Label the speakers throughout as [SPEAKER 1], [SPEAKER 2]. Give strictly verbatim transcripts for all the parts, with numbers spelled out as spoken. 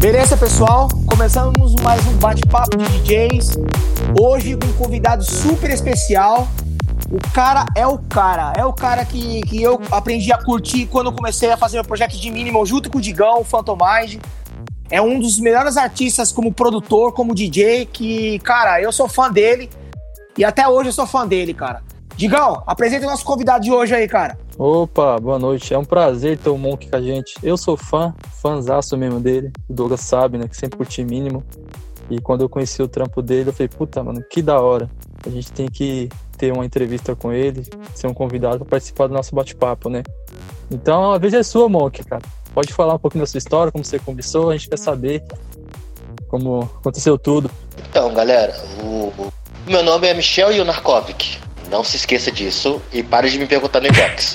[SPEAKER 1] Beleza, pessoal? Começamos mais um bate-papo de D Js. Hoje com um convidado super especial. O cara é o cara. É o cara que, que eu aprendi a curtir quando eu comecei a fazer meu projeto de Minimal junto com o Digão, o Phantom Mind. É um dos melhores artistas como produtor, como D J, que, cara, eu sou fã dele. E até hoje eu sou fã dele, cara. Digão, apresenta o nosso convidado de hoje aí, cara.
[SPEAKER 2] Opa, boa noite. É um prazer ter o Monk com a gente. Eu sou fã, fãzaço mesmo dele. O Douglas sabe, né, que sempre curti Minimal. E quando eu conheci o trampo dele, eu falei, puta, mano, que da hora. A gente tem que ter uma entrevista com ele, ser um convidado para participar do nosso bate-papo, né? Então, a vez é sua, Monk, cara. Pode falar um pouquinho da sua história, como você começou, a gente quer saber como aconteceu tudo.
[SPEAKER 3] Então, galera, o meu nome é Michel Yunarkovic. Não se esqueça disso e pare de me perguntar no inbox.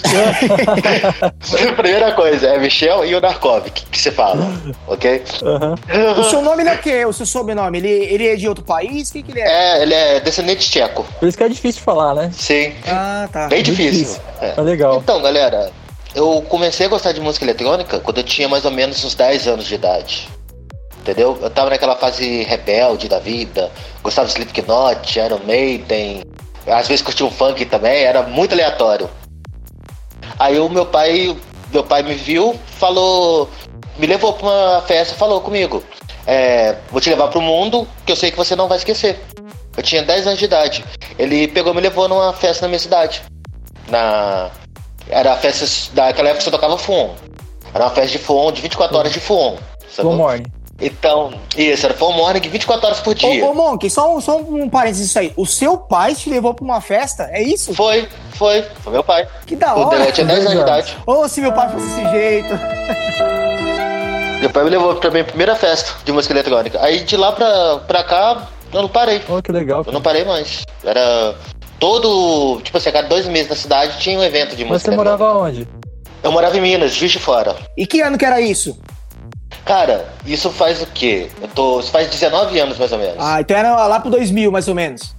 [SPEAKER 3] Primeira coisa, é Michel Yunarkovic que você fala, ok?
[SPEAKER 1] Uhum. O seu nome ele é o quê? O seu sobrenome? Ele, ele é de outro país? O que, que ele é?
[SPEAKER 3] É, ele é descendente tcheco.
[SPEAKER 2] Por isso que é difícil de falar, né?
[SPEAKER 3] Sim.
[SPEAKER 1] Ah, tá.
[SPEAKER 3] Bem difícil.
[SPEAKER 2] difícil.
[SPEAKER 3] É.
[SPEAKER 2] Tá legal.
[SPEAKER 3] Então, galera, eu comecei a gostar de música eletrônica quando eu tinha mais ou menos uns dez anos de idade. Entendeu? Eu tava naquela fase rebelde da vida, gostava de Slipknot, Iron Maiden, às vezes curtia um funk também, era muito aleatório. Aí o meu pai, meu pai me viu, falou, me levou pra uma festa, falou comigo, é, vou te levar pro mundo que eu sei que você não vai esquecer. Eu tinha dez anos de idade. Ele pegou e me levou numa festa na minha cidade. Na... Era a festa daquela época que você tocava Fuon. Era uma festa de Fuon, de vinte e quatro horas de Fuon.
[SPEAKER 2] Fuon Morning.
[SPEAKER 3] Então, isso, era Full Morning vinte e quatro horas por dia.
[SPEAKER 1] Ô, ô Monk, só, um, só um parênteses isso aí. O seu pai te levou pra uma festa? É isso?
[SPEAKER 3] Foi, foi. Foi meu pai.
[SPEAKER 1] Que da hora.
[SPEAKER 3] Eu tinha dez anos de idade.
[SPEAKER 1] Ô, se meu pai fosse desse jeito.
[SPEAKER 3] Meu pai me levou pra minha primeira festa de música eletrônica. Aí de lá pra, pra cá, eu não parei.
[SPEAKER 2] Oh, que legal.
[SPEAKER 3] Eu não parei mais. Era todo... Tipo assim, a cada dois meses na cidade tinha um evento de música eletrônica.
[SPEAKER 2] Mas você morava onde?
[SPEAKER 3] Eu morava em Minas, Juiz de Fora.
[SPEAKER 1] E que ano que era isso?
[SPEAKER 3] Cara, isso faz o quê? Eu tô... Isso faz dezenove anos, mais ou menos.
[SPEAKER 1] Ah, então era lá pro dois mil, mais ou menos.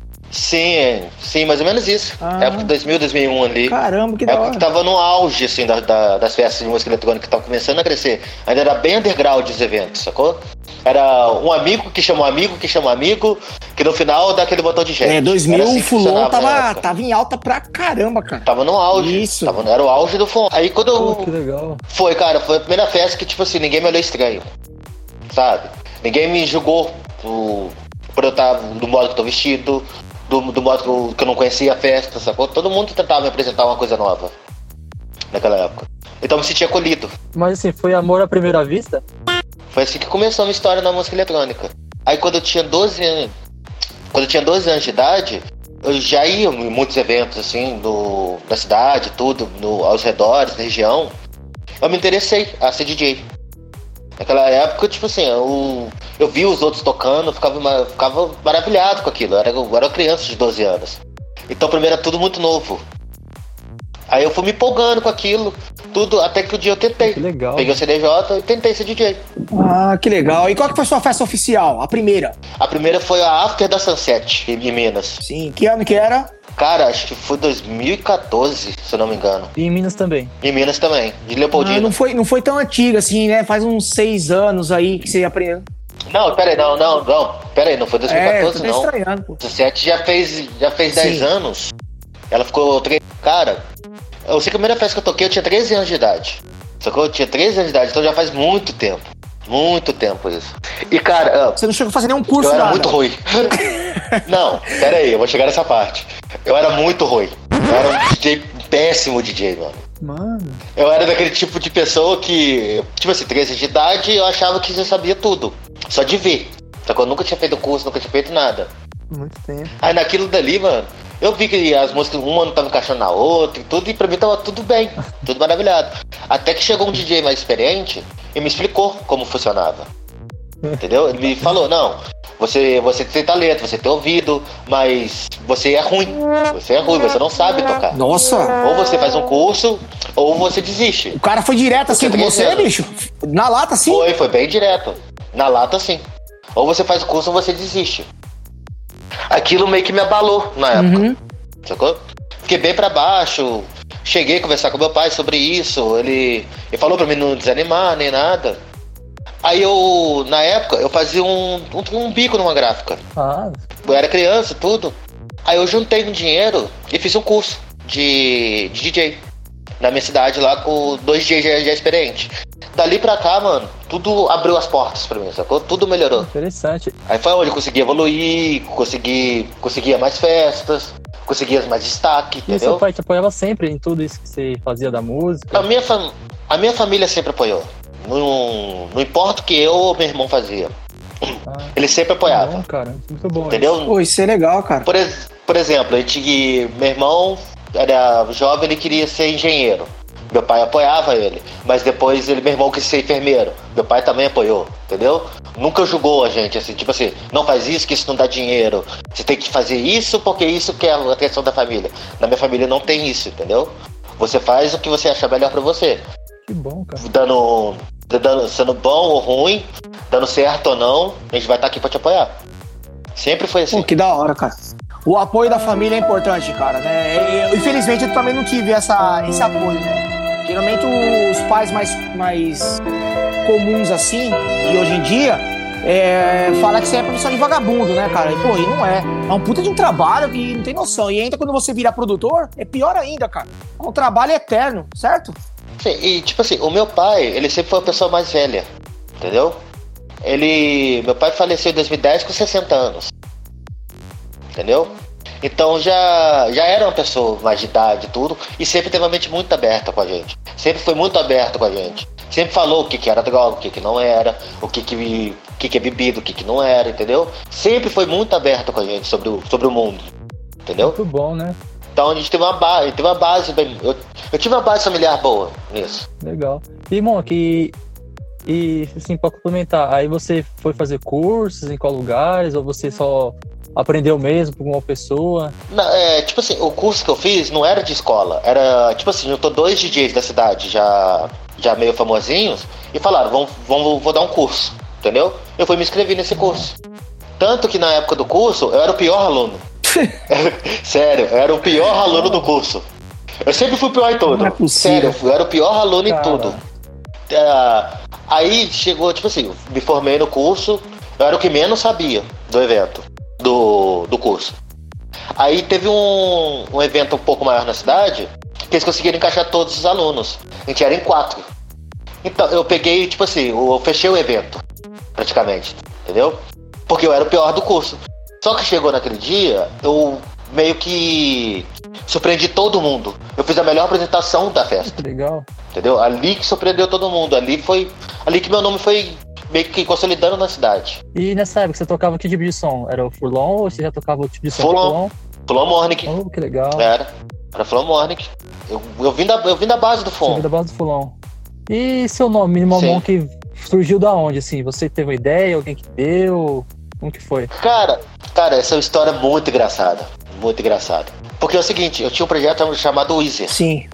[SPEAKER 3] Sim, sim, mais ou menos isso.
[SPEAKER 1] Ah.
[SPEAKER 3] Época de dois mil, dois mil e um ali.
[SPEAKER 1] Caramba, que da
[SPEAKER 3] época
[SPEAKER 1] hora.
[SPEAKER 3] que tava no auge, assim, da, da, das festas de música eletrônica que estavam começando a crescer. Ainda era bem underground os eventos, sacou? Era um amigo que chamou amigo, que chamou amigo, que no final dá aquele botão de gente.
[SPEAKER 1] É, dois mil
[SPEAKER 3] assim
[SPEAKER 1] o Fulon
[SPEAKER 3] tava,
[SPEAKER 1] tava, tava em alta pra caramba, cara.
[SPEAKER 3] Tava no auge.
[SPEAKER 1] Isso.
[SPEAKER 3] Tava, era o auge do Fulon. Aí quando eu...
[SPEAKER 2] Oh, que legal.
[SPEAKER 3] Foi, cara, foi a primeira festa que, tipo assim, ninguém me olhou estranho. Sabe? Ninguém me julgou por, por eu estar do modo que eu tô vestido, do, do modo que eu, que eu não conhecia a festa, sacou? Todo mundo tentava me apresentar uma coisa nova naquela época. Então eu me sentia acolhido.
[SPEAKER 2] Mas assim, foi amor à primeira vista?
[SPEAKER 3] Foi assim que começou a minha história na música eletrônica. Aí quando eu tinha doze anos, quando eu tinha doze anos de idade, eu já ia em muitos eventos assim, do, da cidade, tudo, no, aos redores, na região. Eu me interessei a ser D J. Naquela época, tipo assim, eu, eu via os outros tocando, eu ficava, ficava maravilhado com aquilo. Eu era, eu era uma criança de doze anos. Então, primeiro era tudo muito novo. Aí eu fui me empolgando com aquilo, tudo, até que o dia eu tentei.
[SPEAKER 2] Que legal.
[SPEAKER 3] Peguei o C D J e tentei ser D J.
[SPEAKER 1] Ah, que legal. E qual que foi a sua festa oficial? A primeira?
[SPEAKER 3] A primeira foi a After da Sunset, em Minas.
[SPEAKER 1] Sim. Que ano que era?
[SPEAKER 3] Cara, acho que foi dois mil e catorze, se eu não me engano.
[SPEAKER 2] E em Minas também?
[SPEAKER 3] Em Minas também, de
[SPEAKER 1] Ah,
[SPEAKER 3] Leopoldina.
[SPEAKER 1] não foi, não foi tão antiga assim, né? Faz uns seis anos aí que você aprendeu.
[SPEAKER 3] Não, pera aí, não, não, não. Pera aí, não foi dois mil e catorze,
[SPEAKER 1] é, eu tô
[SPEAKER 3] não.
[SPEAKER 1] estranhando, pô.
[SPEAKER 3] Sunset já fez, já fez dez
[SPEAKER 1] Sim.
[SPEAKER 3] anos. Ela ficou... Tre... Cara, eu sei que a primeira festa que eu toquei eu tinha treze anos de idade. Só que eu tinha treze anos de idade, então já faz muito tempo. Muito tempo isso. E cara...
[SPEAKER 1] Você não chegou a fazer nenhum curso,
[SPEAKER 3] eu era
[SPEAKER 1] nada.
[SPEAKER 3] muito ruim. Não, pera aí, eu vou chegar nessa parte. Eu era muito ruim. Eu era um D J, péssimo D J, mano.
[SPEAKER 2] Mano.
[SPEAKER 3] Eu era daquele tipo de pessoa que, tipo assim, treze anos de idade, eu achava que você sabia tudo. Só de ver. Só que eu nunca tinha feito curso, nunca tinha feito nada.
[SPEAKER 2] Muito tempo.
[SPEAKER 3] Aí naquilo dali, mano, eu vi que as músicas, uma não tava encaixando na outra e tudo, e pra mim tava tudo bem, tudo maravilhado. Até que chegou um D J mais experiente e me explicou como funcionava. Entendeu? Ele me falou, não, você, você tem talento, você tem ouvido, mas você é ruim. Você é ruim, você não sabe tocar.
[SPEAKER 1] Nossa.
[SPEAKER 3] Ou você faz um curso, ou você desiste.
[SPEAKER 1] O cara foi direto assim com você,
[SPEAKER 3] anos.
[SPEAKER 1] bicho? Na lata, assim?
[SPEAKER 3] Foi, foi bem direto. Na lata, sim. Ou você faz o curso ou você desiste. Aquilo meio que me abalou na época.
[SPEAKER 1] Uhum.
[SPEAKER 3] Sacou? Fiquei bem pra baixo. Cheguei a conversar com meu pai sobre isso. Ele, ele falou pra mim não desanimar nem nada. Aí eu, na época, eu fazia um, um, um bico numa gráfica.
[SPEAKER 2] Ah.
[SPEAKER 3] Eu era criança, tudo. Aí eu juntei um dinheiro e fiz um curso de, de D J. Na minha cidade lá, com dois D Js já, já experientes. Dali pra cá, mano, tudo abriu as portas pra mim, sacou? Tudo melhorou.
[SPEAKER 2] Interessante.
[SPEAKER 3] Aí foi onde eu consegui evoluir, consegui, conseguia mais festas, conseguia mais destaque,
[SPEAKER 2] E
[SPEAKER 3] entendeu?
[SPEAKER 2] seu pai te apoiava sempre em tudo isso que você fazia da música?
[SPEAKER 3] A minha, fam... a minha família sempre apoiou. Não, não importa o que eu ou meu irmão fazia.
[SPEAKER 2] Ah,
[SPEAKER 3] Ele sempre apoiava.
[SPEAKER 2] Bom, cara, muito bom.
[SPEAKER 3] Entendeu?
[SPEAKER 2] Isso.
[SPEAKER 1] Pô, isso é legal, cara.
[SPEAKER 3] Por, ex... Por exemplo, a gente... meu irmão era jovem, ele queria ser engenheiro. Meu pai apoiava ele. Mas depois ele, meu irmão, quis ser enfermeiro. Meu pai também apoiou, entendeu? Nunca julgou a gente, assim, tipo assim, não faz isso que isso não dá dinheiro. Você tem que fazer isso porque isso que é a questão da família. Na minha família não tem isso, entendeu? Você faz o que você achar melhor pra você.
[SPEAKER 2] Que bom, cara.
[SPEAKER 3] Dando, dando, sendo bom ou ruim, dando certo ou não, a gente vai estar aqui pra te apoiar. Sempre foi assim.
[SPEAKER 1] Pô, que da hora, cara. O apoio da família é importante, cara, né? Eu, infelizmente eu também não tive essa, esse apoio, né? Geralmente os pais mais, mais comuns assim, de hoje em dia, é, falam que você é profissão de vagabundo, né, cara? E, pô, e não é. É um puta de um trabalho que não tem noção. E ainda quando você vira produtor, é pior ainda, cara. É um trabalho eterno, certo?
[SPEAKER 3] Sim, e tipo assim, o meu pai, ele sempre foi a pessoa mais velha, entendeu? Ele, meu pai faleceu em dois mil e dez com sessenta anos, entendeu? Então já, já era uma pessoa mais de idade e tudo, e sempre teve uma mente muito aberta com a gente. Sempre foi muito aberto com a gente. Sempre falou o que, que era droga, o que, que não era, o que, que, o que, que é bebido, o que, que não era, entendeu? Sempre foi muito aberto com a gente sobre o, sobre o mundo, entendeu?
[SPEAKER 2] Muito bom, né?
[SPEAKER 3] Então a gente teve uma base, teve uma base bem, eu, eu tive uma base familiar boa nisso.
[SPEAKER 2] Legal. E, Monk, e assim, pra complementar, aí você foi fazer cursos em qual lugares, ou você só aprendeu mesmo com uma pessoa?
[SPEAKER 3] Não, é, tipo assim, o curso que eu fiz não era de escola, era, tipo assim, eu tô dois D Js da cidade já, já meio famosinhos, e falaram, vamos, vamos, vou dar um curso, entendeu? Eu fui me inscrever nesse curso. Tanto que na época do curso, eu era o pior aluno. Sério, eu era o pior aluno do curso. Eu sempre fui o pior em tudo.
[SPEAKER 1] Não é possível.
[SPEAKER 3] Sério, eu era o pior aluno
[SPEAKER 2] Cara.
[SPEAKER 3] em tudo. É, aí chegou, tipo assim, me formei no curso, eu era o que menos sabia do evento, do, do curso. Aí teve um, um evento um pouco maior na cidade, que eles conseguiram encaixar todos os alunos. A gente era em quatro. Então eu peguei, tipo assim, eu fechei o evento, praticamente, entendeu? Porque eu era o pior do curso. Só que chegou naquele dia, eu meio que surpreendi todo mundo. Eu fiz a melhor apresentação da festa.
[SPEAKER 2] Que legal.
[SPEAKER 3] Entendeu? Ali que surpreendeu todo mundo. Ali foi. Ali que meu nome foi meio que consolidando na cidade.
[SPEAKER 2] E nessa época você tocava que tipo de som? Era o Furlong ou você já tocava o tipo de som?
[SPEAKER 3] Furlong. Flow Morning.
[SPEAKER 2] Oh, que legal.
[SPEAKER 3] Era. Era Flow Morning. Eu, eu, vim da, eu vim da base do
[SPEAKER 2] Você
[SPEAKER 3] Fon.
[SPEAKER 2] veio da base do Furlong. E seu nome, Minimal
[SPEAKER 3] Sim.
[SPEAKER 2] Monk, surgiu da onde, assim? Você teve uma ideia, alguém que deu? Como que foi?
[SPEAKER 3] Cara, cara, essa é uma história muito engraçada. Muito engraçada. Porque é o seguinte, eu tinha um projeto chamado Weezer.
[SPEAKER 1] Sim.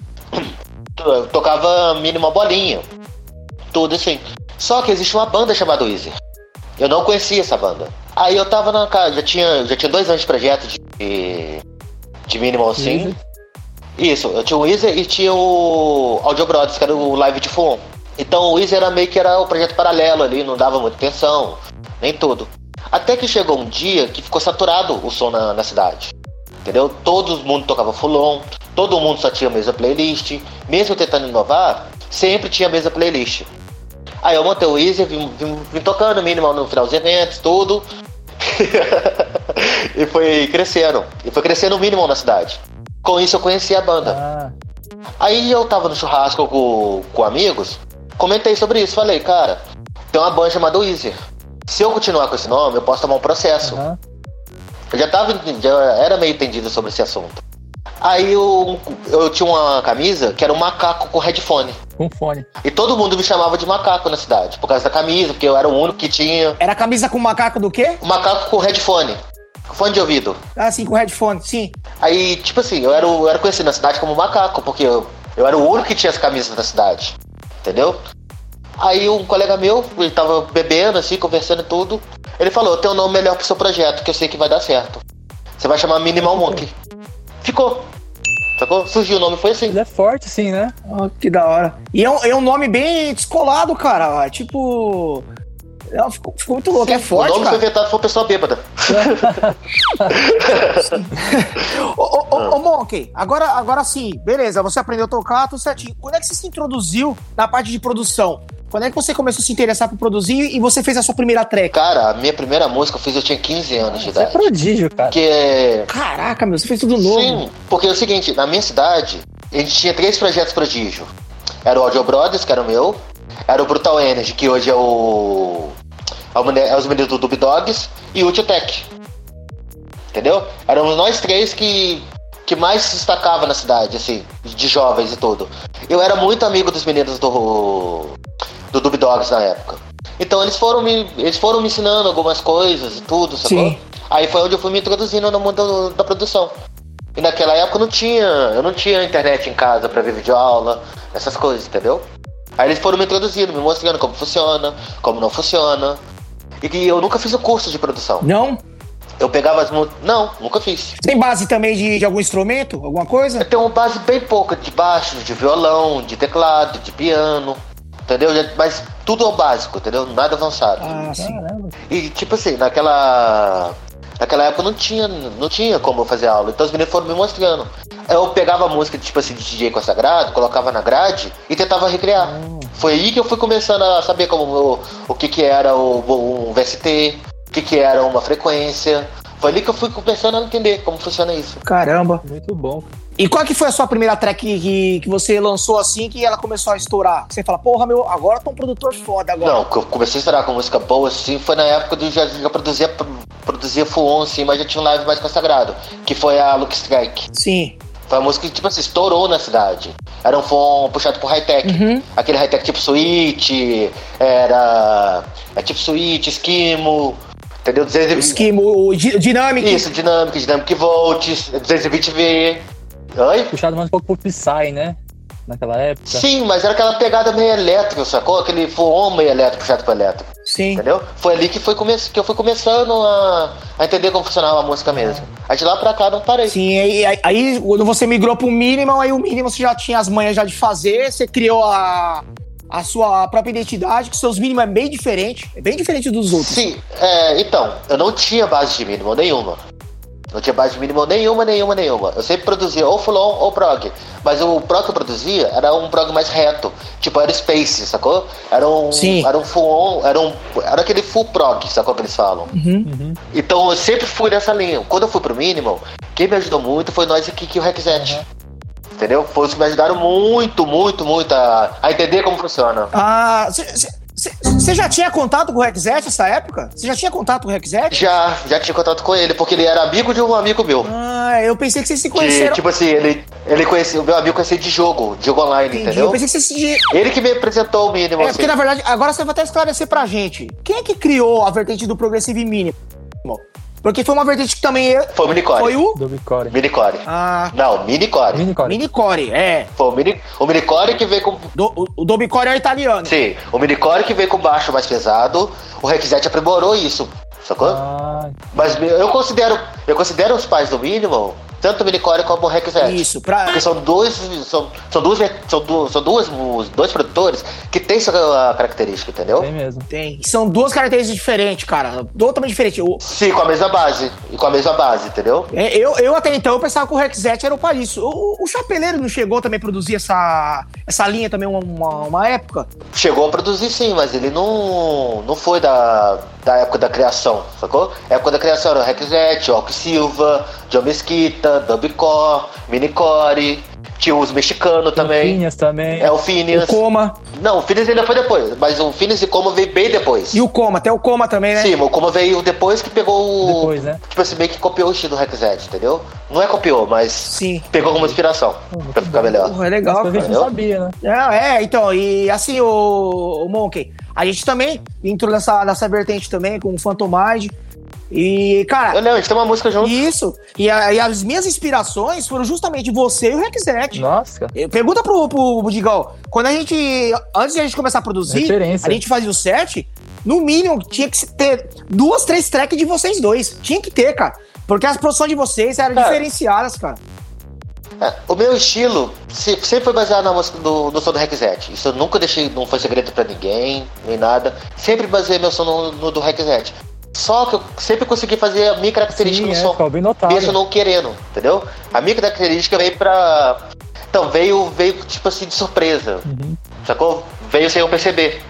[SPEAKER 3] Eu tocava mínima bolinha. Tudo assim. Só que existe uma banda chamada Weezer. Eu não conhecia essa banda. Aí eu tava na casa, já tinha, já tinha dois anos de projeto de, de minimal assim.
[SPEAKER 2] Weezer.
[SPEAKER 3] Isso, eu tinha o Weezer e tinha o Audio Brothers, que era o live de Fulon. Então o Weezer era meio que era o projeto paralelo ali, não dava muita atenção, nem tudo. Até que chegou um dia que ficou saturado o som na, na cidade. Entendeu? Todo mundo tocava Fulon, todo mundo só tinha a mesma playlist. Mesmo tentando inovar, sempre tinha a mesma playlist. Aí eu montei o Weezer, vim, vim, vim tocando minimal no final dos eventos, tudo. E foi crescendo. E foi crescendo o minimal na cidade. Com isso eu conheci a banda.
[SPEAKER 2] Ah,
[SPEAKER 3] Aí eu tava no churrasco com, com amigos, comentei sobre isso, falei, cara, tem uma banda chamada Weezer. Se eu continuar com esse nome, eu posso tomar um processo.
[SPEAKER 2] aham.
[SPEAKER 3] Eu já tava, já era meio entendido sobre esse assunto. Aí eu, eu tinha uma camisa que era um macaco com headphone.
[SPEAKER 2] Com fone.
[SPEAKER 3] E todo mundo me chamava de macaco na cidade, por causa da camisa, porque eu era o único que tinha
[SPEAKER 1] Era camisa com macaco do quê?
[SPEAKER 3] um macaco com headphone, com fone de ouvido.
[SPEAKER 1] Ah, sim, com headphone, sim.
[SPEAKER 3] Aí, tipo assim, eu era, o- eu era conhecido na cidade como macaco, porque eu, eu era o único que tinha as camisas da cidade, entendeu? Aí um colega meu, ele tava bebendo assim, conversando e tudo, ele falou, tem um nome melhor pro seu projeto, que eu sei que vai dar certo. Você vai chamar Minimal Monk. Ficou. Sacou? Surgiu o nome, foi assim.
[SPEAKER 2] Ele é forte, sim, né?
[SPEAKER 1] Oh, que da hora. E é um, é um nome bem descolado, cara. É tipo. Não, ficou, ficou muito louco, sim, é forte,
[SPEAKER 3] o nome
[SPEAKER 1] cara.
[SPEAKER 3] foi inventado por uma pessoa bêbada.
[SPEAKER 1] Ô, ô, ô, ô Monkey, agora, agora sim, beleza, você aprendeu a tocar, tudo certinho. Quando é que você se introduziu na parte de produção? Quando é que você começou a se interessar por produzir e você fez a sua primeira track?
[SPEAKER 3] Cara, a minha primeira música eu fiz, eu tinha quinze anos ah, de idade.
[SPEAKER 2] Você é prodígio, cara.
[SPEAKER 3] Que...
[SPEAKER 1] Caraca, meu, você fez tudo novo.
[SPEAKER 3] Sim, porque é o seguinte, na minha cidade, a gente tinha três projetos prodígio. Era o Audio Brothers, que era o meu. Era o Brutal Energy, que hoje é o... é os meninos do Dub Dogs. E o Utitech. Entendeu? Éramos nós três que... que mais se destacava na cidade, assim, de jovens e tudo. Eu era muito amigo dos meninos do... do Dub Dogs na época. Então eles foram me, eles foram me ensinando algumas coisas e tudo, sacou? Sim. Aí foi onde eu fui me introduzindo no mundo da produção. E naquela época eu não tinha, eu não tinha internet em casa pra ver videoaula, essas coisas, entendeu? Aí eles foram me introduzindo, me mostrando como funciona, como não funciona. E que eu nunca fiz o curso de produção.
[SPEAKER 1] Não?
[SPEAKER 3] Eu pegava as músicas... Não, nunca fiz.
[SPEAKER 1] Tem base também de, de algum instrumento? Alguma coisa?
[SPEAKER 3] Eu tenho uma base bem pouca de baixo, de violão, de teclado, de piano... Entendeu? Mas tudo é o básico, entendeu? Nada avançado.
[SPEAKER 1] Ah, sim.
[SPEAKER 3] E tipo assim, naquela... Naquela época não tinha, não tinha como eu fazer aula. Então os meninos foram me mostrando. Eu pegava a música, tipo assim, de D J consagrado, colocava na grade e tentava recriar. Hum. Foi aí que eu fui começando a saber como o, o que que era o, um V S T, o que que era uma frequência. Foi ali que eu fui começando a entender como funciona isso.
[SPEAKER 1] Caramba.
[SPEAKER 2] Muito bom.
[SPEAKER 1] E qual que foi a sua primeira track que, que você lançou assim, que ela começou a estourar? Você fala, porra, meu, agora eu tô um produtor foda agora.
[SPEAKER 3] Não, que eu comecei a estourar com música boa, assim, foi na época do já, já produzia, produzia full on, assim, mas já tinha um live mais consagrado, que foi a Luke Strike.
[SPEAKER 1] Sim.
[SPEAKER 3] Foi uma música que, tipo assim, estourou na cidade. Era um full puxado por high-tech.
[SPEAKER 1] Uhum.
[SPEAKER 3] Aquele high-tech tipo Switch, era... É tipo Switch, Esquimo... Entendeu? duzentos e vinte...
[SPEAKER 1] Esquimo, o Dynamic.
[SPEAKER 3] Isso, Dynamic, Dynamic Volts, duzentos e vinte V. Oi?
[SPEAKER 2] Puxado mais um pouco pro Psy, né? Naquela época.
[SPEAKER 3] Sim, mas era aquela pegada meio elétrica, sacou? Aquele full meio elétrico, puxado pro elétrico.
[SPEAKER 1] Sim.
[SPEAKER 3] Entendeu? Foi ali que, foi come... que eu fui começando a... a entender como funcionava a música mesmo. Aí de lá pra cá não parei.
[SPEAKER 1] Sim, aí, aí, aí quando você migrou pro Minimal, aí o Minimal você já tinha as manhas já de fazer, você criou a... a sua própria identidade, que seus mínimos é bem diferente, é bem diferente dos outros.
[SPEAKER 3] Sim, é, então, eu não tinha base de mínimo nenhuma. Não tinha base de mínimo nenhuma, nenhuma, nenhuma. Eu sempre produzia ou full-on ou prog. Mas o prog que eu produzia era um prog mais reto. Tipo, era space, sacou? Era um,
[SPEAKER 1] Sim.
[SPEAKER 3] Era um full-on, era, um, era aquele full prog, sacou que eles falam?
[SPEAKER 1] Uhum.
[SPEAKER 2] Uhum.
[SPEAKER 3] Então eu sempre fui nessa linha. Quando eu fui pro minimal, quem me ajudou muito foi nós aqui, que o Rexet. Uhum. Entendeu? Foi os que me ajudaram muito, muito, muito a, a entender como funciona.
[SPEAKER 1] Ah, você já tinha contato com o Rexet nessa época? Você já tinha contato com o Rexet?
[SPEAKER 3] Já, já tinha contato com ele, porque ele era amigo de um amigo meu.
[SPEAKER 1] Ah, eu pensei que vocês se conheceram.
[SPEAKER 3] Que, tipo assim, ele, ele conhecia, o meu amigo conhecia de jogo, de jogo online,
[SPEAKER 1] Entendi.
[SPEAKER 3] entendeu?
[SPEAKER 1] Eu pensei que vocês se...
[SPEAKER 3] Ele que me apresentou o mínimo.
[SPEAKER 1] É,
[SPEAKER 3] assim.
[SPEAKER 1] porque na verdade, agora você vai até esclarecer pra gente. Quem é que criou a vertente do Progressive Minimal? Porque foi uma vertente que também...
[SPEAKER 3] Foi o Minicore.
[SPEAKER 1] Foi o?
[SPEAKER 2] Dubcore.
[SPEAKER 3] Minicore.
[SPEAKER 1] Ah.
[SPEAKER 3] Não, Minicore.
[SPEAKER 2] Minicore.
[SPEAKER 1] Minicore, é.
[SPEAKER 3] Foi o, mini, o Minicore que veio com...
[SPEAKER 1] Do, o o Dubcore é o italiano.
[SPEAKER 3] Sim, o Minicore que veio com baixo mais pesado, o Rexet aprimorou isso, sacou?
[SPEAKER 2] Ah.
[SPEAKER 3] Mas eu considero, eu considero os pais do Minimal, tanto o Minicore como o Rexet.
[SPEAKER 1] Isso, pra...
[SPEAKER 3] Porque são dois, são, são duas, são duas, são duas, os dois produtores que têm sua característica, entendeu?
[SPEAKER 2] Tem mesmo.
[SPEAKER 1] Tem. São duas características diferentes, cara. Totalmente diferentes. Eu,
[SPEAKER 3] Sim, com a mesma base. E com a mesma base, entendeu?
[SPEAKER 1] é, eu, eu até então eu pensava que o Rexet era o palhaço. O, o Chapeleiro não chegou também a produzir essa, essa linha também uma, uma, uma época?
[SPEAKER 3] Chegou a produzir sim, mas ele não, não foi da, da época da criação, sacou? A época da criação era o Rexet, Orc Silva, John Mesquita, Dubcore, Minicore, tinha os mexicanos também.
[SPEAKER 2] O Phineas também.
[SPEAKER 3] É o Phineas.
[SPEAKER 1] O Coma.
[SPEAKER 3] Não, o Phineas ainda foi depois, mas o Phineas e Coma veio bem depois.
[SPEAKER 1] E o Coma, até o Coma também, né?
[SPEAKER 3] Sim, o Coma veio depois que pegou o...
[SPEAKER 2] Depois, né?
[SPEAKER 3] Tipo assim, meio que copiou o estilo do Rexet, entendeu? Não é copiou, mas
[SPEAKER 1] Sim.
[SPEAKER 3] pegou como inspiração,
[SPEAKER 2] Muito
[SPEAKER 3] pra ficar
[SPEAKER 2] bom.
[SPEAKER 3] melhor.
[SPEAKER 1] Porra, é legal,
[SPEAKER 2] Mas a gente
[SPEAKER 1] cara.
[SPEAKER 2] não sabia, né?
[SPEAKER 1] Não, é, então, e assim, o, o Monkey, a gente também entrou nessa, nessa vertente também com o Phantomide. E, cara...
[SPEAKER 3] Eu lembro, a gente tem uma música junto.
[SPEAKER 1] Isso. E, a, e as minhas inspirações foram justamente você e o Rexet.
[SPEAKER 2] Nossa, cara.
[SPEAKER 1] Pergunta pro, pro, pro Digão. Quando a gente... Antes de a gente começar a produzir,
[SPEAKER 2] Referência.
[SPEAKER 1] a gente fazia o set, no mínimo tinha que ter duas, três tracks de vocês dois. Tinha que ter, cara. Porque as produções de vocês eram
[SPEAKER 3] Cara,
[SPEAKER 1] diferenciadas, cara.
[SPEAKER 3] É, o meu estilo sempre foi baseado na música do, do som do Requisete. Isso eu nunca deixei, não foi segredo pra ninguém, nem nada. Sempre baseei meu som no, no do Requisete. Só que eu sempre consegui fazer a minha característica
[SPEAKER 2] Sim,
[SPEAKER 3] no
[SPEAKER 2] é,
[SPEAKER 3] som.
[SPEAKER 2] ficou bem notável.
[SPEAKER 3] Mesmo não querendo, entendeu? A minha característica veio pra... Então, veio, veio tipo assim, de surpresa.
[SPEAKER 2] Uhum.
[SPEAKER 3] Sacou? Veio sem eu perceber.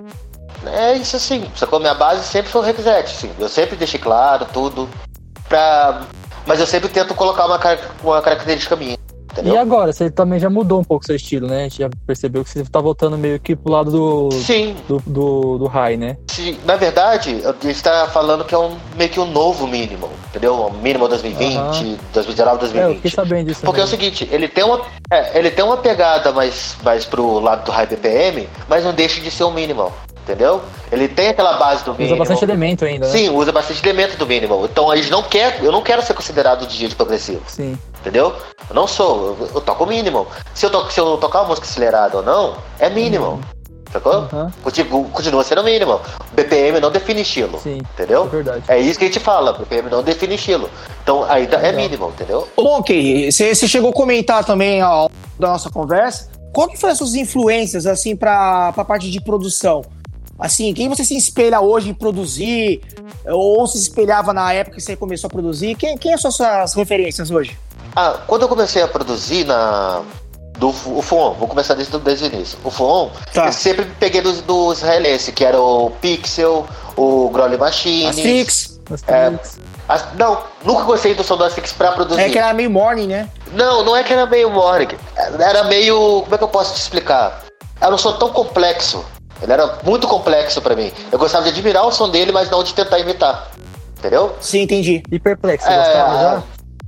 [SPEAKER 3] É isso assim, sacou? Minha base sempre foi o Requisete, assim. Eu sempre deixei claro tudo. Pra... Mas eu sempre tento colocar uma, uma característica minha. Entendeu?
[SPEAKER 2] E agora, você também já mudou um pouco seu estilo, né? A gente já percebeu que você tá voltando meio que pro lado do...
[SPEAKER 3] Sim.
[SPEAKER 2] Do, do, do high, né?
[SPEAKER 3] Sim. Na verdade, a gente tá falando que é um, meio que um novo minimal, entendeu? Um minimal dois mil e vinte, uhum. dois mil e dezenove, dois mil e vinte.
[SPEAKER 2] É, eu fiquei sabendo disso.
[SPEAKER 3] Porque também. É o seguinte, ele tem uma, é, ele tem uma pegada mais, mais pro lado do high B P M, mas não deixa de ser um minimal. Entendeu? Ele tem aquela base do minimal.
[SPEAKER 2] Usa bastante elemento ainda, né?
[SPEAKER 3] Sim, usa bastante elemento do minimal. Então eles não querem, eu não quero ser considerado D J de progressivo.
[SPEAKER 2] Sim.
[SPEAKER 3] Entendeu? Eu não sou, eu, eu toco minimal. Se eu, to, se eu tocar uma música acelerada ou não, é minimal. Uhum. Sacou? Uhum. Continua, continua sendo minimal. B P M não define estilo.
[SPEAKER 2] Sim,
[SPEAKER 3] entendeu?
[SPEAKER 2] É verdade.
[SPEAKER 3] É isso que a gente fala, B P M não define estilo. Então ainda é, é minimal, entendeu?
[SPEAKER 1] Bom, ok. Você chegou a comentar também ao da nossa conversa. Qual que foram as suas influências, assim, pra, pra parte de produção? Assim, quem você se espelha hoje em produzir? Ou se espelhava na época que você começou a produzir? Quem, quem são as suas referências hoje?
[SPEAKER 3] Ah, quando eu comecei a produzir na... Do o Fuon, vou começar desde, desde o início. O Fuon,
[SPEAKER 1] tá.
[SPEAKER 3] Eu sempre peguei dos, do israelense, que era o Pixel, o Growling Machine.
[SPEAKER 1] Astrix.
[SPEAKER 3] É, as, não, nunca gostei do som do Astrix pra produzir.
[SPEAKER 1] É que era meio morning, né?
[SPEAKER 3] Não, não é que era meio morning. Era meio... Como é que eu posso te explicar? Era um som tão complexo. Ele era muito complexo pra mim. Eu gostava de admirar o som dele, mas não de tentar imitar. Entendeu?
[SPEAKER 1] Sim, entendi.
[SPEAKER 2] E Perplexo, você
[SPEAKER 3] é,
[SPEAKER 2] gostava já?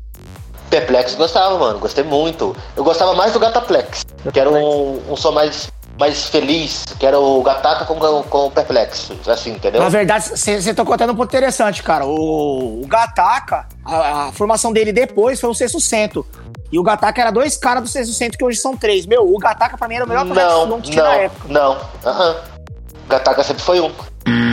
[SPEAKER 3] Perplexo gostava, mano. Gostei muito. Eu gostava mais do Gataplex, que era um, um som mais, mais feliz, que era o Gataca com, com o Perplexo, assim, entendeu?
[SPEAKER 1] Na verdade, você tocou até num ponto interessante, cara. O, o Gataca, a, a formação dele depois foi o Sexto Cento. E o Gataca era dois caras do Sexto Cento, que hoje são três. Meu, o Gataca pra mim era o melhor
[SPEAKER 3] não,
[SPEAKER 1] que tinha
[SPEAKER 3] não,
[SPEAKER 1] na época.
[SPEAKER 3] Não, aham. Uh-huh. Gataca sempre foi um.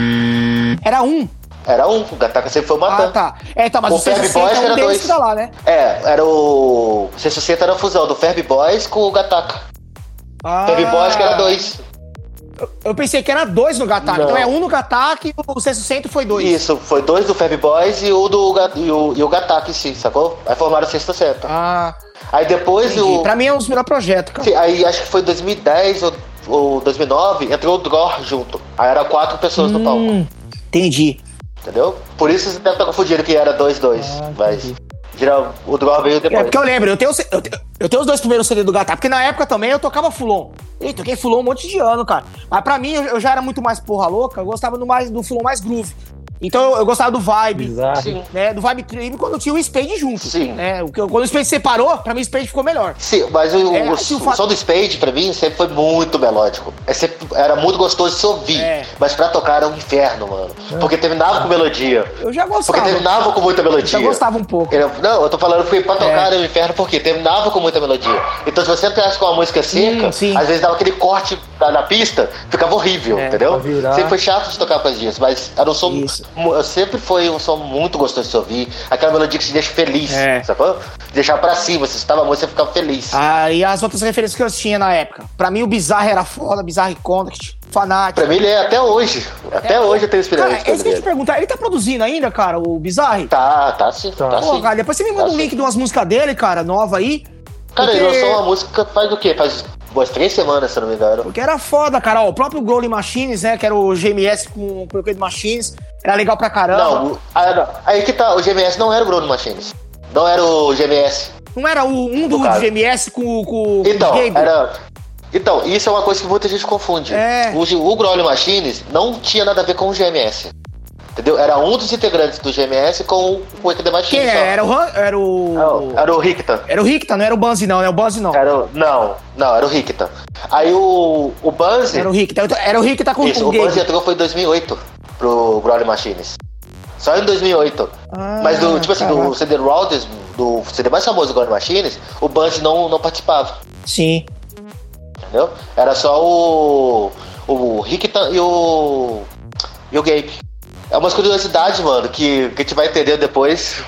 [SPEAKER 1] Era um?
[SPEAKER 3] Era um, o Gataca sempre foi uma
[SPEAKER 1] Ah, tá. É, tá, mas o, o Sexto Cento
[SPEAKER 3] Boys
[SPEAKER 1] é um
[SPEAKER 3] era
[SPEAKER 1] deles
[SPEAKER 3] dois.
[SPEAKER 1] que tá lá, né?
[SPEAKER 3] É, era o... O Sexto Cento era a fusão do Ferb Boys com o Gataca.
[SPEAKER 1] Ah.
[SPEAKER 3] Ferb Boys que era dois.
[SPEAKER 1] Eu, eu pensei que era dois no Gataca. Então é um no Gataca e o Sexto Cento foi dois.
[SPEAKER 3] Isso, foi dois do Ferb Boys e o do e o, e o Gataca em si, sacou? Aí formaram o Sexto Cento.
[SPEAKER 1] Ah.
[SPEAKER 3] Aí depois
[SPEAKER 1] entendi.
[SPEAKER 3] o...
[SPEAKER 1] Pra mim é um dos melhores projetos, cara.
[SPEAKER 3] Sim, aí acho que foi dois mil e dez ou, ou dois mil e nove, entrou o Dror junto. Aí era quatro pessoas hum, no palco.
[SPEAKER 1] Entendi.
[SPEAKER 3] Entendeu? Por isso você deve estar confundindo que era dois dois. Ah, mas geral, o Dror veio depois.
[SPEAKER 1] É porque eu lembro, eu tenho, eu tenho, eu tenho os dois primeiros C D do Gataca, porque na época também eu tocava Fulon. E toquei Fulon um monte de ano, cara. Mas pra mim, eu, eu já era muito mais porra louca, eu gostava do, mais, do Fulon mais groove. Então eu, eu gostava do Vibe,
[SPEAKER 3] Sim.
[SPEAKER 1] né? Do Vibe Trip quando tinha o Spade junto.
[SPEAKER 3] Sim.
[SPEAKER 1] Né? Quando o Spade separou, pra mim o Spade ficou melhor.
[SPEAKER 3] Sim, mas o,
[SPEAKER 1] é,
[SPEAKER 3] o,
[SPEAKER 1] assim,
[SPEAKER 3] o,
[SPEAKER 1] o,
[SPEAKER 3] o som do Spade, pra mim, sempre foi muito melódico. É sempre, era muito gostoso de se ouvir. É. Mas pra tocar era um inferno, mano. É. Porque terminava com melodia.
[SPEAKER 1] Eu já gostava.
[SPEAKER 3] Porque terminava com muita melodia.
[SPEAKER 1] Eu já gostava um pouco.
[SPEAKER 3] Eu, não, eu tô falando que pra tocar é. era um inferno porque terminava com muita melodia. Então se você entrasse com uma música seca, hum, às vezes dava aquele corte na, na pista, ficava horrível, é, entendeu? Sempre foi chato de tocar pra dias, mas era um som. Eu sempre foi um som muito gostoso de se ouvir. Aquela melodia que te deixa feliz, é. sacou? Deixar pra cima, você escutava a música e ficava feliz.
[SPEAKER 1] Ah, e as outras referências que eu tinha na época. Pra mim o Bizarre era foda, Bizarre Contact, Fanático.
[SPEAKER 3] Pra mim ele é até hoje. Até é, hoje eu tenho experiência.
[SPEAKER 1] Cara, é isso que eu te perguntar, ele tá produzindo ainda, cara, o Bizarre?
[SPEAKER 3] Tá, tá sim. Tá,
[SPEAKER 1] tá
[SPEAKER 3] Pô,
[SPEAKER 1] sim. Cara, depois você me manda tá um link sim. de umas músicas dele, cara, nova aí.
[SPEAKER 3] Cara,
[SPEAKER 1] porque...
[SPEAKER 3] ele lançou uma música faz o quê? Faz umas três semanas, se eu não me engano.
[SPEAKER 1] Porque era foda, cara. Ó, o próprio Growling Machines, né? Que era o G M S com o Croquet Machines. Era legal pra caramba.
[SPEAKER 3] Não, aí que tá, o G M S não era o Growling Machines. Não era o G M S.
[SPEAKER 1] Não era o, um do G M S com, com, com
[SPEAKER 3] então,
[SPEAKER 1] o Gabe?
[SPEAKER 3] Era... Então, isso é uma coisa que muita gente confunde. É. O, o Growling Machines não tinha nada a ver com o G M S. Entendeu? Era um dos integrantes do G M S com o Echo The Machine.
[SPEAKER 1] Quem era? Era o... Era o...
[SPEAKER 3] Não, era o Ricta.
[SPEAKER 1] Era o Ricta, não era o Banzi não, né? O Banzi não.
[SPEAKER 3] Era o... Não, não, era o Ricta. Aí o, o Banzi...
[SPEAKER 1] Era o Ricta, era o Ricta com
[SPEAKER 3] isso,
[SPEAKER 1] o
[SPEAKER 3] Isso, o Banzi entrou foi em dois mil e oito pro Growling Machines. Só em dois mil e oito. Ah, mas do, tipo assim, do C D Rounders, do C D mais famoso do Growling Machines, o Banzi não, não participava.
[SPEAKER 1] Sim.
[SPEAKER 3] Entendeu? Era só o... O Ricta e o... E o Gabe. É umas curiosidades, mano, que, que a gente vai entender depois.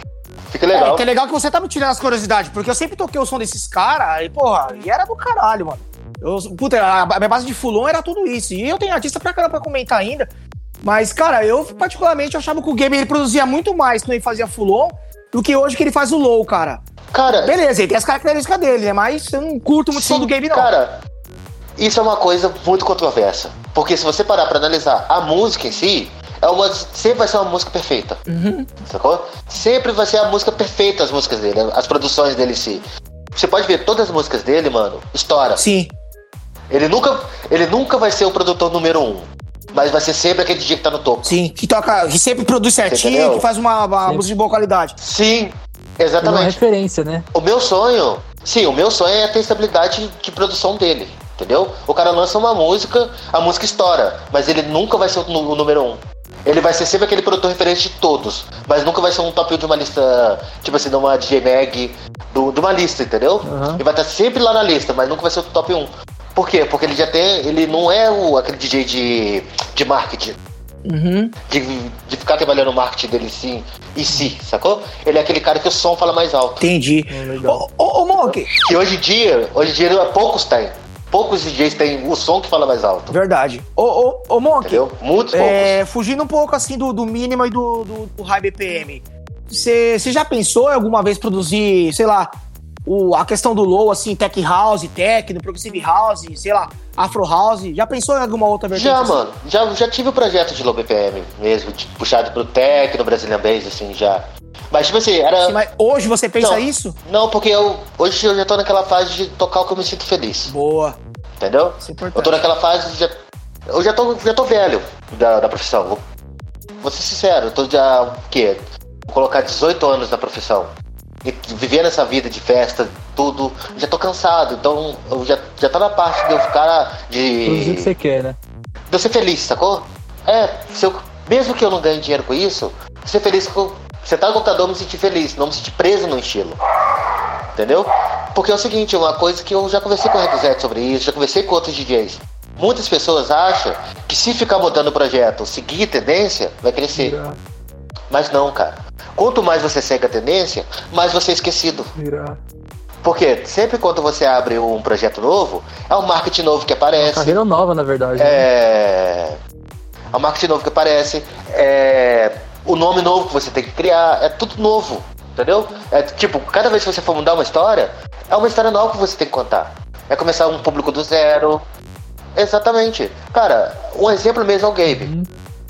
[SPEAKER 3] Fica legal.
[SPEAKER 1] É, que é legal que você tá me tirando as curiosidades, porque eu sempre toquei o som desses caras e, porra, e era do caralho, mano. Eu, puta, a minha base de Fulon era tudo isso. E eu tenho artista pra caramba pra comentar ainda. Mas, cara, eu particularmente achava que o Gabe ele produzia muito mais quando ele fazia Fulon do que hoje que ele faz o Low, cara.
[SPEAKER 3] Cara...
[SPEAKER 1] Beleza, ele tem as características dele, né? Mas eu não curto muito o som do Gabe, não.
[SPEAKER 3] Cara, isso é uma coisa muito controversa. Porque se você parar pra analisar a música em si, é uma, sempre vai ser uma música perfeita.
[SPEAKER 1] Uhum.
[SPEAKER 3] Sacou? Sempre vai ser a música perfeita, as músicas dele, as produções dele em si. Você pode ver todas as músicas dele, mano, estoura.
[SPEAKER 1] Sim.
[SPEAKER 3] Ele nunca, ele nunca vai ser o produtor número um, mas vai ser sempre aquele D J que tá no topo.
[SPEAKER 1] Sim, que toca, que sempre produz certinho, que faz uma, uma música de boa qualidade.
[SPEAKER 3] Sim, exatamente.
[SPEAKER 2] É uma referência, né?
[SPEAKER 3] O meu sonho, sim, o meu sonho é ter estabilidade de produção dele, entendeu? O cara lança uma música, a música estoura, mas ele nunca vai ser o, o número um. Ele vai ser sempre aquele produtor referente de todos, mas nunca vai ser um top um de uma lista, tipo assim, de uma D J Mag, do, de uma lista, entendeu? Uhum. Ele vai estar sempre lá na lista, mas nunca vai ser o top um. Por quê? Porque ele já tem. Ele não é o, aquele D J de, de marketing.
[SPEAKER 1] Uhum.
[SPEAKER 3] De, de ficar trabalhando o marketing dele sim, e si, sacou? Ele é aquele cara que o som fala mais alto.
[SPEAKER 1] Entendi. Ô, ô, ô Monk.
[SPEAKER 3] E hoje em dia, hoje em dia poucos têm. Poucos D Js têm o som que fala mais alto.
[SPEAKER 1] Verdade. Ô, ô, ô Monk.
[SPEAKER 3] Entendeu? Muitos poucos.
[SPEAKER 1] É, fugindo um pouco assim do, do mínimo e do, do, do high B P M. Você já pensou em alguma vez produzir, sei lá, o, a questão do low, assim, tech house, techno, progressive house, sei lá, afro house? Já pensou em alguma outra vertente?
[SPEAKER 3] Já,
[SPEAKER 1] assim?
[SPEAKER 3] mano. Já, já tive o um projeto de low B P M mesmo, de, puxado pro techno, Brazilian Bass, assim, já. Mas, tipo assim, era...
[SPEAKER 1] Sim, mas hoje você pensa
[SPEAKER 3] não,
[SPEAKER 1] isso?
[SPEAKER 3] Não, porque eu, hoje eu já tô naquela fase de tocar o que eu me sinto feliz.
[SPEAKER 1] Boa.
[SPEAKER 3] Entendeu?
[SPEAKER 1] Isso é importante.
[SPEAKER 3] Eu tô naquela fase de... Já, eu já tô, já tô velho da, da profissão. Vou, vou ser sincero, eu tô já, o quê? Vou colocar dezoito anos na profissão. E viver nessa vida de festa, tudo, já tô cansado. Então, eu já, já tá na parte de eu ficar de...
[SPEAKER 2] Produzir o que você quer, né?
[SPEAKER 3] De eu ser feliz, sacou? É, se eu, mesmo que eu não ganhe dinheiro com isso, ser feliz com... Sentar no computador, me sentir feliz, não me sentir preso no estilo. Entendeu? Porque é o seguinte, uma coisa que eu já conversei com o Requisete sobre isso, já conversei com outros D Js. Muitas pessoas acham que se ficar mudando o projeto, seguir tendência, vai crescer.
[SPEAKER 2] Virar.
[SPEAKER 3] Mas não, cara. Quanto mais você segue a tendência, mais você é esquecido.
[SPEAKER 2] Virar.
[SPEAKER 3] Porque sempre quando você abre um projeto novo, é um marketing novo que aparece.
[SPEAKER 2] Uma carreira nova, na verdade.
[SPEAKER 3] É... é um marketing novo que aparece. É... o nome novo que você tem que criar. É tudo novo. Entendeu? É tipo, cada vez que você for mudar uma história, é uma história nova que você tem que contar. É começar um público do zero. Exatamente. Cara, um exemplo mesmo é o Gabe. Uhum.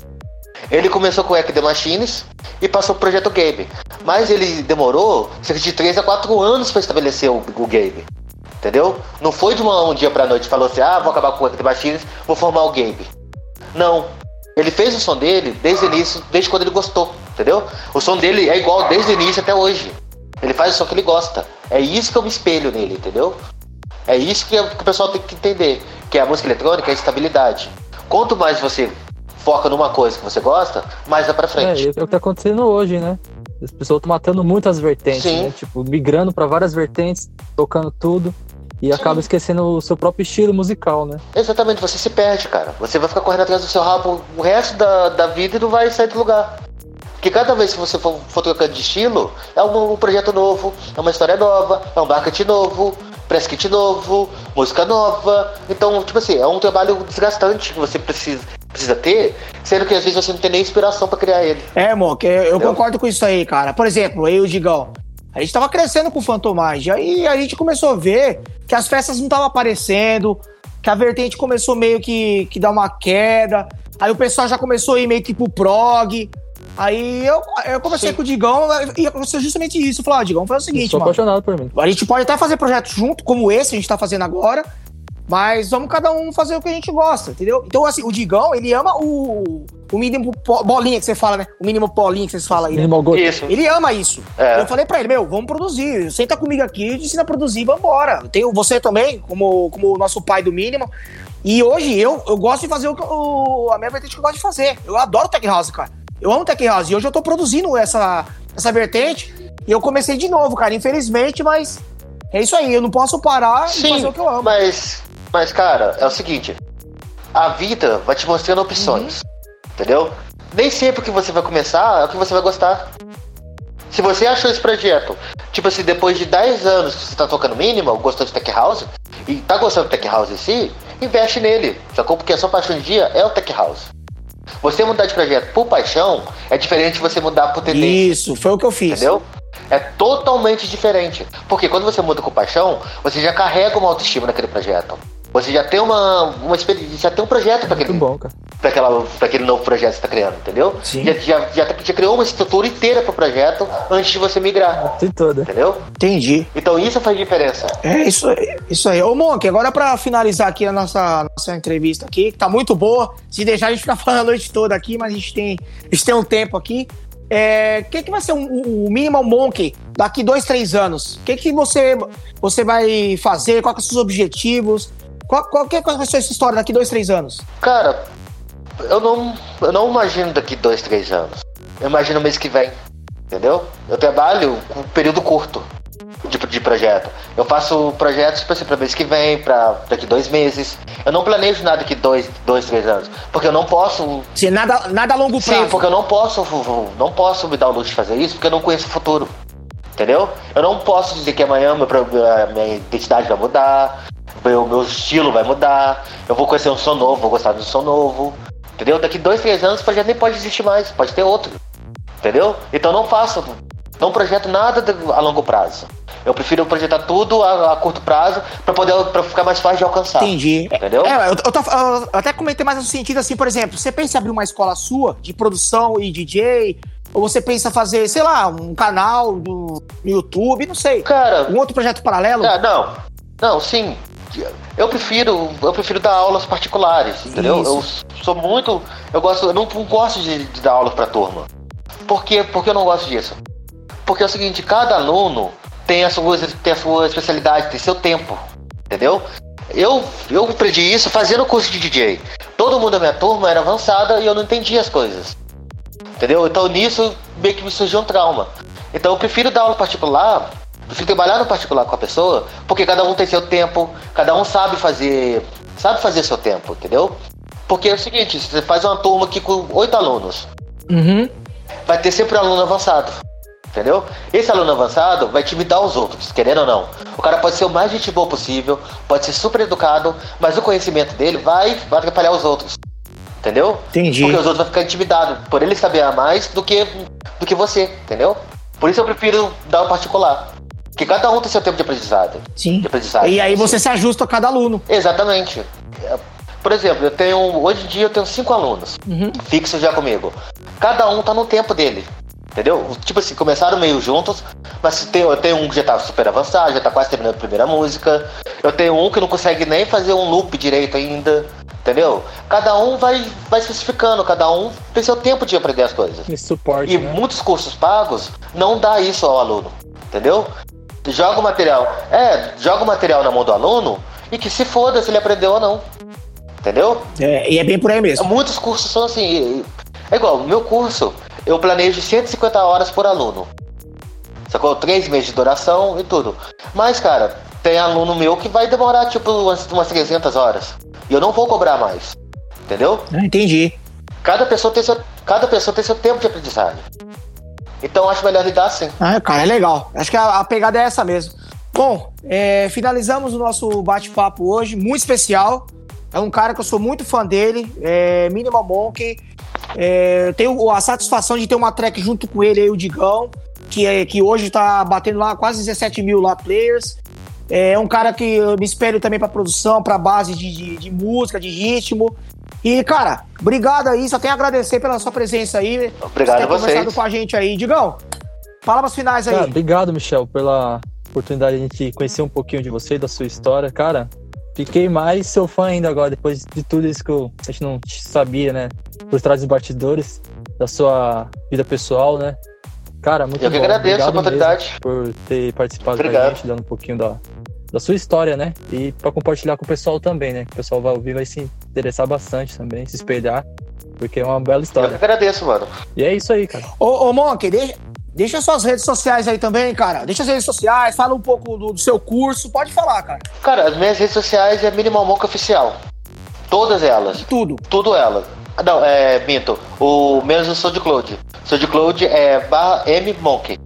[SPEAKER 3] Ele começou com o Echo The Machines e passou pro projeto Gabe. Mas ele demorou cerca de três a quatro anos para estabelecer o, o Gabe. Entendeu? Não foi de uma, um dia pra noite e falou assim, ah, vou acabar com o Echo The Machines, vou formar o Gabe. Não. Ele fez o som dele desde o início, desde quando ele gostou, entendeu? O som dele é igual desde o início até hoje. Ele faz o som que ele gosta. É isso que eu me espelho nele, entendeu? É isso que, que o pessoal tem que entender. Que a música eletrônica é estabilidade. Quanto mais você foca numa coisa que você gosta, mais vai pra frente.
[SPEAKER 2] É, é o que tá acontecendo hoje, né? As pessoas estão matando muitas vertentes, Sim. né? Tipo, migrando pra várias vertentes, tocando tudo. E Sim. acaba esquecendo o seu próprio estilo musical, né?
[SPEAKER 3] Exatamente, você se perde, cara. Você vai ficar correndo atrás do seu rabo o resto da, da vida e não vai sair do lugar. Porque cada vez que você for, for trocando de estilo, é um, um projeto novo, é uma história nova, é um marketing novo, press kit novo, música nova. Então, tipo assim, é um trabalho desgastante que você precisa, precisa ter, sendo que às vezes você não tem nem inspiração pra criar ele.
[SPEAKER 1] É, amor, que eu Entendeu? concordo com isso aí, cara. Por exemplo, eu e o Digão, a gente tava crescendo com o Fantomage, aí a gente começou a ver que as festas não estavam aparecendo, que a vertente começou meio que, que dar uma queda, aí o pessoal já começou a ir meio que pro prog. Aí eu, eu conversei Sim. com o Digão e aconteceu justamente isso. Eu falei, ah, Digão, foi o seguinte,
[SPEAKER 2] eu sou
[SPEAKER 1] mano.
[SPEAKER 2] apaixonado por mim.
[SPEAKER 1] A gente pode até fazer projetos junto, como esse que a gente tá fazendo agora, mas vamos cada um fazer o que a gente gosta, entendeu? Então, assim, o Digão, ele ama o, o mínimo po, bolinha que você fala, né? O mínimo polinha que vocês falam aí. Né?
[SPEAKER 3] Isso.
[SPEAKER 1] Ele ama isso.
[SPEAKER 3] É.
[SPEAKER 1] Eu falei pra ele, meu, vamos produzir. Senta comigo aqui, te ensina a produzir, vambora. Tem você também, como, como o nosso pai do mínimo. E hoje eu, eu gosto de fazer o, o, a minha vertente que eu gosto de fazer. Eu adoro Tech House, cara. Eu amo Tech House. E hoje eu tô produzindo essa, essa vertente. E eu comecei de novo, cara. Infelizmente, mas é isso aí. Eu não posso parar
[SPEAKER 3] Sim,
[SPEAKER 1] e fazer o que eu amo.
[SPEAKER 3] Mas, mas, cara, é o seguinte. A vida vai te mostrando opções. Uhum. Entendeu? Nem sempre o que você vai começar é o que você vai gostar. Se você achou esse projeto, tipo assim, depois de dez anos que você tá tocando Minimal, gostou de Tech House, e tá gostando do Tech House em si, investe nele, sacou? Porque a sua paixão de dia é o Tech House. Você mudar de projeto por paixão é diferente de você mudar por tendência.
[SPEAKER 1] Isso, foi o que eu fiz.
[SPEAKER 3] Entendeu? É totalmente diferente. Porque quando você muda com paixão, você já carrega uma autoestima naquele projeto. Você já tem uma, uma experiência, já tem um projeto para aquele,
[SPEAKER 2] bom, cara.
[SPEAKER 3] pra aquela, pra aquele novo projeto que você tá criando, entendeu?
[SPEAKER 1] Sim.
[SPEAKER 3] Já, já, já, já criou uma estrutura inteira pro projeto antes de você migrar.
[SPEAKER 2] Tem toda.
[SPEAKER 3] Entendeu?
[SPEAKER 1] Entendi.
[SPEAKER 3] Então isso faz diferença.
[SPEAKER 1] É isso aí. Isso aí. Ô, Monk, agora pra finalizar aqui a nossa, nossa entrevista aqui, que tá muito boa. Se deixar, a gente fica falando a noite toda aqui, mas a gente tem, a gente tem um tempo aqui. O é, que, que vai ser o um, um Minimal Monk daqui dois, três anos? O que, que você, você vai fazer? Quais são os seus objetivos? Qual, qual que vai ser essa história daqui dois, três anos?
[SPEAKER 3] Cara, eu não, eu não imagino daqui dois, três anos. Eu imagino mês que vem. Entendeu? Eu trabalho com um período curto de, de projeto. Eu faço projetos tipo assim, para mês que vem, para daqui dois meses. Eu não planejo nada daqui dois, dois, três anos. Porque eu não posso.
[SPEAKER 1] Sim, nada, nada a longo prazo.
[SPEAKER 3] Sim, porque eu não posso, não posso me dar o luxo de fazer isso, porque eu não conheço o futuro. Entendeu? Eu não posso dizer que amanhã meu, a minha identidade vai mudar, o meu estilo vai mudar, eu vou conhecer um som novo, vou gostar de um som novo. Entendeu? Daqui dois, três anos o projeto nem pode existir mais, pode ter outro. Entendeu? Então não faço, não projeto nada a longo prazo. Eu prefiro projetar tudo a, a curto prazo pra poder pra ficar mais fácil de alcançar.
[SPEAKER 1] Entendi.
[SPEAKER 3] Entendeu?
[SPEAKER 1] É, eu, eu, tô, eu até comentei mais no sentido assim, por exemplo, você pensa em abrir uma escola sua de produção e D J? Ou você pensa fazer, sei lá, um canal do YouTube, não sei.
[SPEAKER 3] Cara,
[SPEAKER 1] um outro projeto paralelo?
[SPEAKER 3] É, não. Não, sim. Eu prefiro, eu prefiro dar aulas particulares, entendeu?
[SPEAKER 1] Isso.
[SPEAKER 3] Eu sou muito, eu gosto, eu não, não gosto de, de dar aulas pra turma. Por quê? Porque eu não gosto disso. Porque é o seguinte, cada aluno tem a sua, tem a sua especialidade, tem seu tempo, entendeu? Eu, eu aprendi isso fazendo curso de D J. Todo mundo da minha turma era avançada e eu não entendia as coisas. Entendeu? Então nisso meio que me surgiu um trauma. Então eu prefiro dar aula particular, prefiro trabalhar no particular com a pessoa, porque cada um tem seu tempo, cada um sabe fazer, sabe fazer seu tempo, entendeu? Porque é o seguinte, você faz uma turma aqui com oito alunos,
[SPEAKER 1] uhum.
[SPEAKER 3] vai ter sempre um aluno avançado, entendeu? Esse aluno avançado vai intimidar os outros, querendo ou não. O cara pode ser o mais gente boa possível, pode ser super educado, mas o conhecimento dele vai, vai atrapalhar os outros. Entendeu?
[SPEAKER 1] Entendi.
[SPEAKER 3] Porque os outros vão ficar intimidados por ele saber a mais do que, do que você, entendeu? Por isso eu prefiro dar o particular. Porque cada um tem seu tempo de aprendizado.
[SPEAKER 1] Sim.
[SPEAKER 3] De aprendizagem.
[SPEAKER 1] E aí você se ajusta a cada aluno.
[SPEAKER 3] Exatamente. Por exemplo, eu tenho. Hoje em dia eu tenho cinco alunos
[SPEAKER 1] uhum.
[SPEAKER 3] fixos já comigo. Cada um tá no tempo dele. Entendeu? Tipo assim, começaram meio juntos, mas eu tenho um que já tá super avançado, já tá quase terminando a primeira música. Eu tenho um que não consegue nem fazer um loop direito ainda. Entendeu? Cada um vai, vai especificando, cada um tem seu tempo de aprender as coisas.
[SPEAKER 2] E suporte,
[SPEAKER 3] e
[SPEAKER 2] né?
[SPEAKER 3] muitos cursos pagos não dá isso ao aluno, entendeu? Joga o material, é, joga o material na mão do aluno e que se foda se ele aprendeu ou não, entendeu?
[SPEAKER 1] É, e é bem por aí mesmo.
[SPEAKER 3] Muitos cursos são assim, é igual, o meu curso, eu planejo cento e cinquenta horas por aluno, sacou? Três meses de duração e tudo. Mas, cara, tem aluno meu que vai demorar tipo umas, umas trezentas horas. E eu não vou cobrar mais. Entendeu?
[SPEAKER 1] Ah, entendi.
[SPEAKER 3] Cada pessoa tem seu, cada pessoa tem seu tempo de aprendizagem. Então acho melhor lidar assim.
[SPEAKER 1] Ah, cara, é legal. Acho que a, a pegada é essa mesmo. Bom, é, finalizamos o nosso bate-papo hoje, muito especial. É um cara que eu sou muito fã dele, é Minimal Monk. É, tenho a satisfação de ter uma track junto com ele aí, o Digão, que, é, que hoje tá batendo lá quase dezessete mil lá players. É um cara que eu me espelho também pra produção, pra base de, de, de música, de ritmo. E, cara, obrigado aí, só tenho a agradecer pela sua presença aí.
[SPEAKER 3] Obrigado
[SPEAKER 1] por ter
[SPEAKER 3] a vocês.
[SPEAKER 1] conversado com a gente aí. Digão, palavras finais aí.
[SPEAKER 2] Cara, obrigado, Michel, pela oportunidade de a gente conhecer um pouquinho de você, da sua história. Cara, fiquei mais seu fã ainda agora, depois de tudo isso que eu, a gente não sabia, né? Por trás dos bastidores, da sua vida pessoal, né? Cara, muito bom.
[SPEAKER 3] Eu que agradeço a oportunidade.
[SPEAKER 2] Por ter participado
[SPEAKER 3] Obrigado.
[SPEAKER 2] com a gente, dando um pouquinho da, da sua história, né? E pra compartilhar com o pessoal também, né? Que o pessoal vai ouvir, vai se interessar bastante também, se espelhar, porque é uma bela
[SPEAKER 3] Eu
[SPEAKER 2] história.
[SPEAKER 3] que agradeço, mano.
[SPEAKER 2] E é isso aí, cara.
[SPEAKER 1] Ô, ô Monk, deixa, deixa suas redes sociais aí também, cara. Deixa as redes sociais, fala um pouco do, do seu curso. Pode falar, cara.
[SPEAKER 3] Cara, as minhas redes sociais é Minimal Monk Oficial. Todas elas.
[SPEAKER 1] Tudo.
[SPEAKER 3] Tudo elas. Não, é, minto. O menos o SoundCloud. SoundCloud é barra M Monk.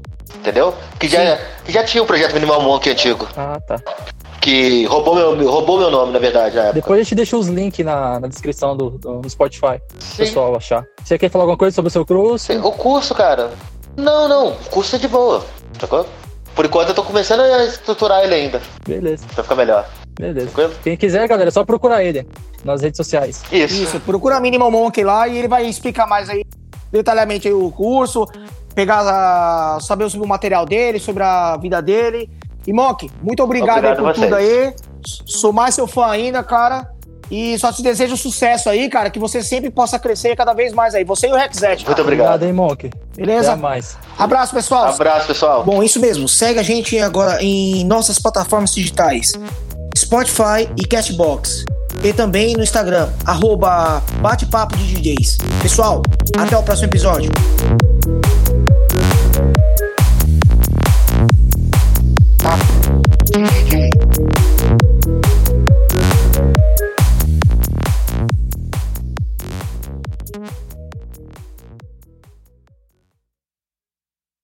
[SPEAKER 3] entendeu? Que já, que já tinha o projeto Minimal Monk antigo.
[SPEAKER 2] Ah, tá.
[SPEAKER 3] Que roubou meu, roubou meu nome, na verdade, na época.
[SPEAKER 2] Depois a gente deixa os links na, na descrição do, do, do Spotify,
[SPEAKER 3] Sim.
[SPEAKER 2] pessoal achar. Você quer falar alguma coisa sobre o seu curso?
[SPEAKER 3] O curso, cara... Não, não, o curso é de boa, sacou? Por enquanto eu tô começando a estruturar ele ainda.
[SPEAKER 2] Beleza.
[SPEAKER 3] Pra ficar melhor.
[SPEAKER 2] Beleza.
[SPEAKER 3] Tranquilo?
[SPEAKER 2] Quem quiser, galera, é só procurar ele nas redes sociais.
[SPEAKER 3] Isso.
[SPEAKER 1] Isso, procura Minimal Monk lá e ele vai explicar mais aí, detalhadamente aí o curso, pegar, a, saber sobre o material dele, sobre a vida dele. E Monk, muito obrigado,
[SPEAKER 3] Obrigado
[SPEAKER 1] aí por
[SPEAKER 3] vocês.
[SPEAKER 1] tudo aí. Sou mais seu fã ainda, cara. E só te desejo sucesso aí, cara, que você sempre possa crescer cada vez mais aí. Você e o Rexete, cara.
[SPEAKER 3] Muito obrigado.
[SPEAKER 2] Obrigado, hein, Monk.
[SPEAKER 1] Beleza?
[SPEAKER 2] Até mais.
[SPEAKER 1] Abraço, pessoal.
[SPEAKER 3] Abraço, pessoal.
[SPEAKER 1] Bom, isso mesmo. Segue a gente agora em nossas plataformas digitais, Spotify e Castbox. E também no Instagram, arroba Bate-Papo de D Js. Pessoal, até o próximo episódio.